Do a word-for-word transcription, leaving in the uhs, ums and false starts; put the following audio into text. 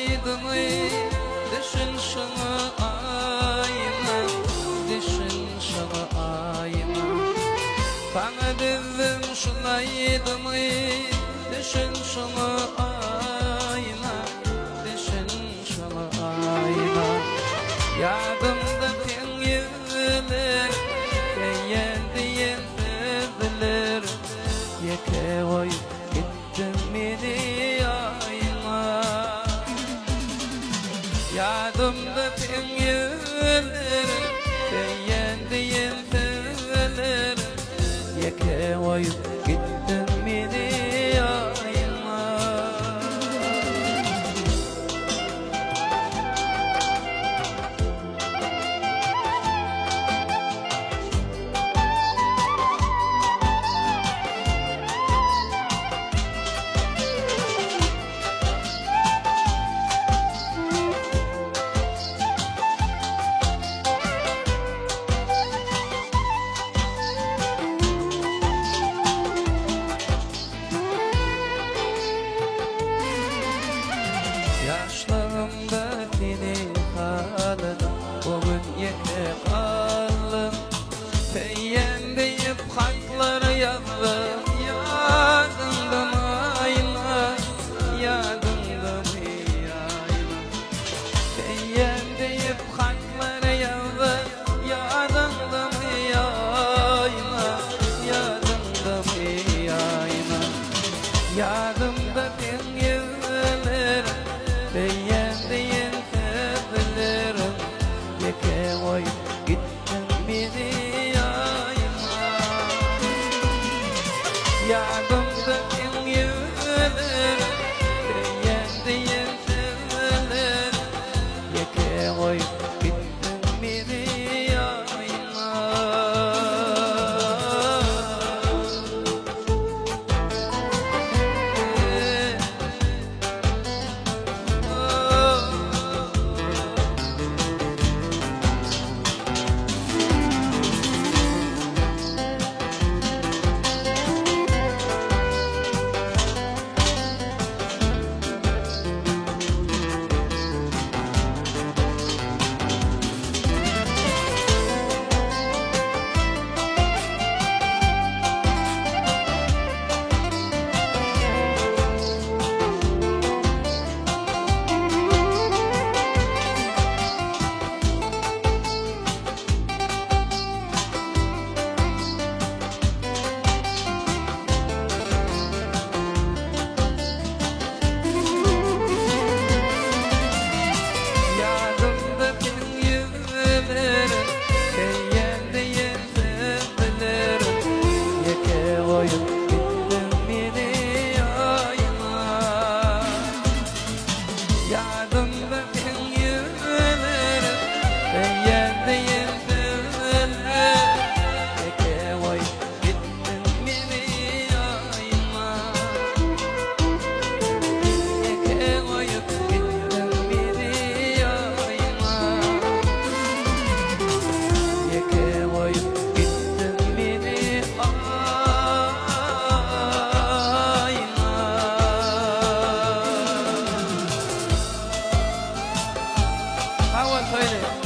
şulaydın düşün şunu ayna, düşün şunu ayna. Bana dedim şulaydın düşün şunu ayna, düşün şunu ayna. Yadımda pengiler yendi yendiler, yeke oyup gittin beni ayna. Yadımda pengiler yendi yendiler, yeke oyup gittin beni ayna. Yaşlarımda seni halına bugün yeke kaldım. Feyyem deyip hakları yazdım. Yadımda mı ayna, yadımda mı ayna. Feyyem deyip hakları yazdım. Yadımda mı ayna, yadımda mı ayna. Yadımda pengiler beğendi yendilerim, yeke oyup gittin beni ayna. Yadımda pengiler beğendi yendilerim, yeke oyup gittin beni ayna. Söyle.